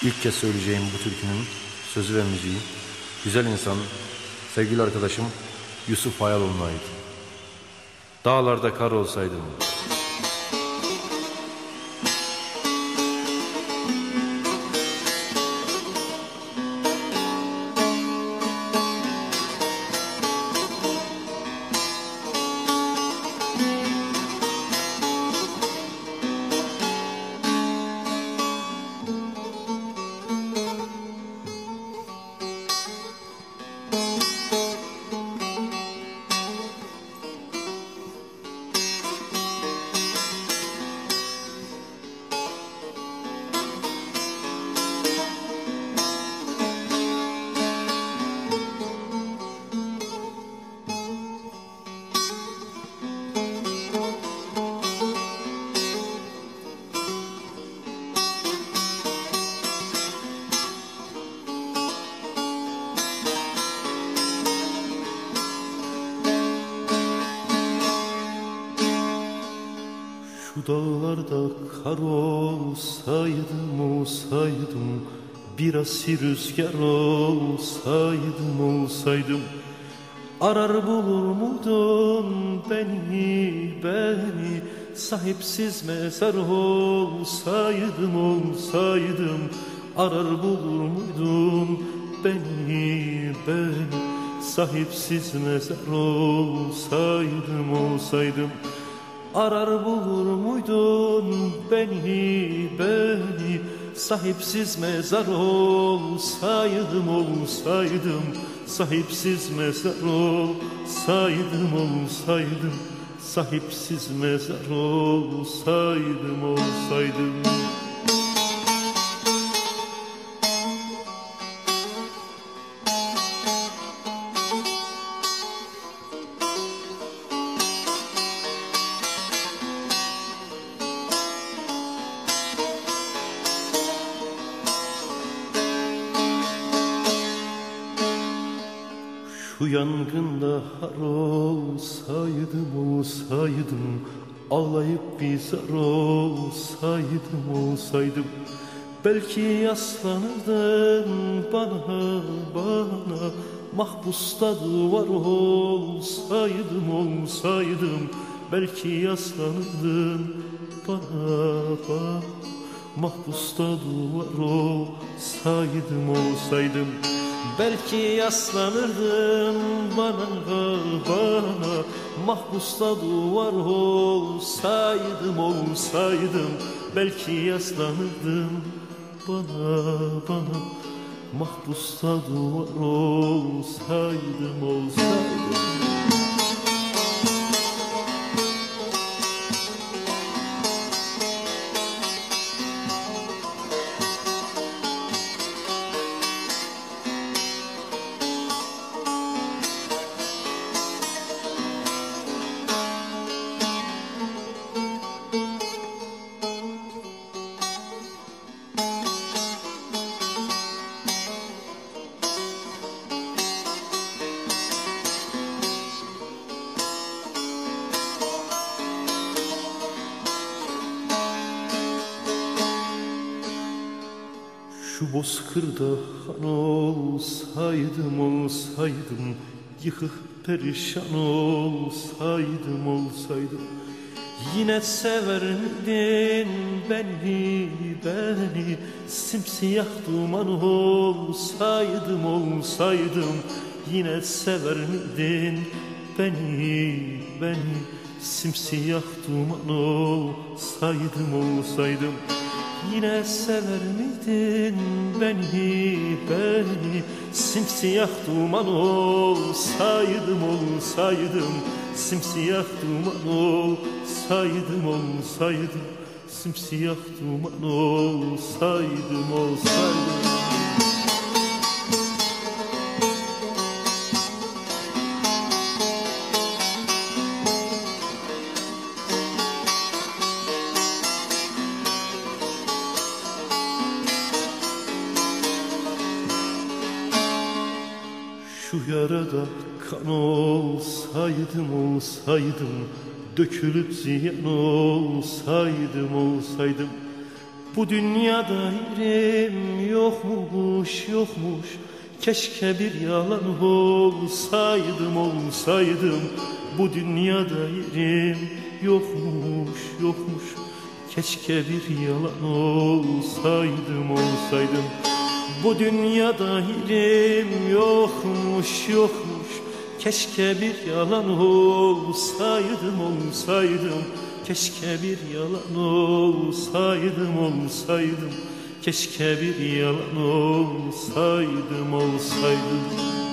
İlk kez söyleyeceğim bu türkünün sözü ve müziği güzel insan, sevgili arkadaşım Yusuf Hayaloğlu'na ait. Dağlarda kar olsaydım. Şu dağlarda kar olsaydım, bir asil rüzgar olsaydım, arar bulur muydun beni, sahipsiz mezar olsaydım, arar bulur muydun beni, sahipsiz mezar olsaydım. Arar bulur muydun beni, sahipsiz mezar olsaydım, sahipsiz mezar olsaydım, sahipsiz mezar olsaydım. Şu yangında har olsaydım, ağlayıp bir zar olsaydım, belki yaslanırdın bana, mahpusta duvar olsaydım, belki yaslanırdın bana, mahpusta duvar olsaydım. Belki yaslanırdın bana, mahpusta duvar olsaydım, belki yaslanırdın bana, mahpusta duvar olsaydım. Şu bozkırda han olsaydım, yıkık perişan olsaydım, yine sever miydin beni, simsiyah duman olsaydım, yine sever miydin beni, simsiyah duman olsaydım. Yine sever miydin beni, simsiyah duman olsaydım, simsiyah duman olsaydım, simsiyah duman olsaydım. Şu yarada kan olsaydım, dökülüp ziyan olsaydım, bu dünyada yerim yokmuş yokmuş. Keşke bir yalan olsaydım olsaydım. Bu dünyada yerim yokmuş yokmuş. Keşke bir yalan olsaydım olsaydım. Bu dünyada yerim yokmuş yokmuş. Keşke bir yalan olsaydım olsaydım. Keşke bir yalan olsaydım olsaydım. Keşke bir yalan olsaydım olsaydım.